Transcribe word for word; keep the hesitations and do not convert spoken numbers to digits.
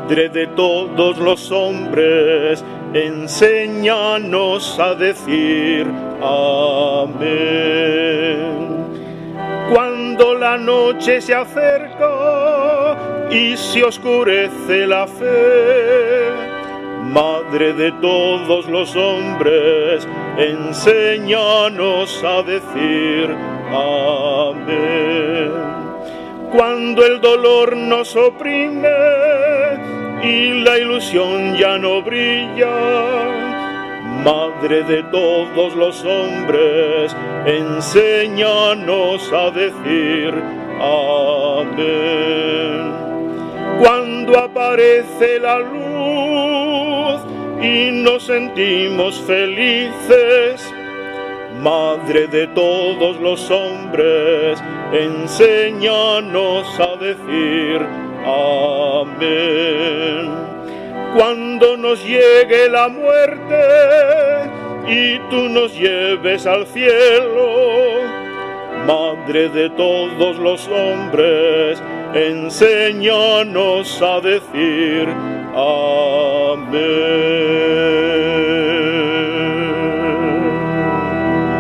Madre de todos los hombres, enséñanos a decir amén. Cuando la noche se acerca y se oscurece la fe, Madre de todos los hombres, enséñanos a decir amén. Cuando el dolor nos oprime y la ilusión ya no brilla, Madre de todos los hombres, enséñanos a decir amén. Cuando aparece la luz y nos sentimos felices, Madre de todos los hombres, enséñanos a decir amén. Cuando nos llegue la muerte y tú nos lleves al cielo, Madre de todos los hombres, enséñanos a decir amén.